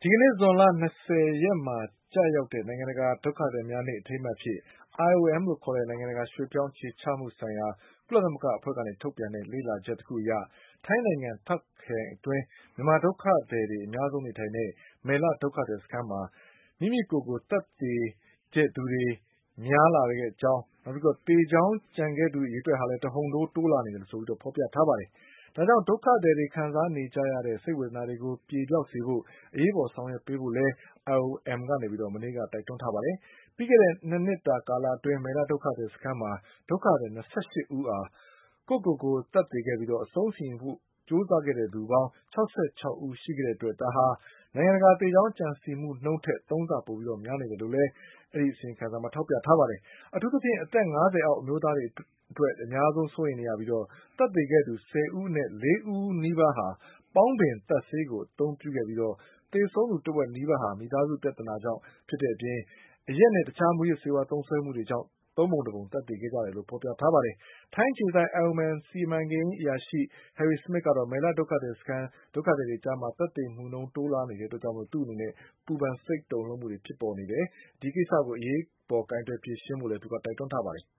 ဒီကနေ့ဇွန်လ20ရက်မှာကျရောက်တဲ့နိုင်ငံတကာဒုက္ခသည်များနေ့အထိမ်းအမှတ်အဖြစ် IOM လို့ခေါ်တဲ့နိုင်ငံတကာရွှေ့ပြောင်းအခြေချမှုဆိုင်ရာကုလသမဂ္ဂအဖွဲ့ကနေထုတ်ပြန်တဲ့လေ့လာချက်တခုအရထိုင်းနိုင်ငံတာ့ခ်ခရိုင်အတွင်းမြန်မာဒုက္ခသည်တွေအများဆုံးနေထိုင်တဲ့မယ်လဒုက္ခသည်စခန်းမှာမိမိကိုယ်ကိုသတ်သေတဲ့သူတွေများလာတဲ့အကြောင်းနောက်ပြီးသေကြောင်းကြံခဲ့သူအရေအတွက်ဟာလည်းတဟုန်ထိုးတိုးလာနေတယ်ဆိုပြီးဖေါ်ပြထားပါတယ်။ဒါကြောင့်ဒုက္ခသည်တွေခံစားနေကြရတဲ့စိတ်ဝေဒနာတွေကိုပြေပျောက်စေဖို့အရေးပေါ်ဆောင်ရွက်ပေးဖို့လည်း IOM ကမနေ့ကတိုက်တွန်းထားပါတယ်။ပြီးခဲ့တဲ့2နှစ်တာကာလအတွင်းမယ်လဒုက္ခသည်စခန်းမှာဒုက္ခသည်28ဦးဟာကိုယ့်ကိုယ်သတ်သေခဲ့ပြီးအဆုံးစီရင်ဖို့ကြိုးစားခဲ့သူပေါင်း66ဦးရှိခဲ့တဲ့အတွက်ဒါဟာနိုင်ငံတကာသေကြောင်းကြံစည်မှုနှုန်းထက်3ဆပိုများနေတယ်လို့လည်းအဲဒီအစီရင်ခံစာမှာထောက်ပြထားပါတယ်။အထူးသဖြင့်အသက်50အောက်အမျိုးသားတွေအတွက်အများဆုံးစိုးရိမ်နေရပြီးသတ်သေခဲ့သူ10ဦးနဲ့4ဦးနီးပါးဟာပေါင်းပင်သတ်ဆေးကိုအသုံးပြုခဲ့ပြီးသေဆုံးသူတဝက်နီးပါးဟာမိသားစုပြဿနာကြောင့်ဖြစ်တဲ့အပြင်အရက်နဲ့တခြားမူးယစ်ဆေးဝါးသုံးစွဲမှုတွေကြောင့်သုံးပုံတပုံသတ်သေခဲ့ကြတယ်လို့ဖေါ်ပြထားပါတယ်။ထိုင်းအခြေစိုက် IOM စီမံကိန်းအရာရှိ Harry Smith ကတော့မယ်လဒုက္ခသည်စခန်းဒုက္ခသည်တွေကြားသတ်သေမှုနှုန်းတိုးလာနေတာကြောင့်သူ့အနေနဲ့ပူပန်စိတ်တုန်လှုပ်မှုတွေဖြစ်ပေါ်နေတယ်။ဒီကိစ္စကိုအရေးပေါ်ကိုင်တွယ်ဖြေရှင်းဖို့လည်းသူကတိုက်တွန်းထားပါတယ်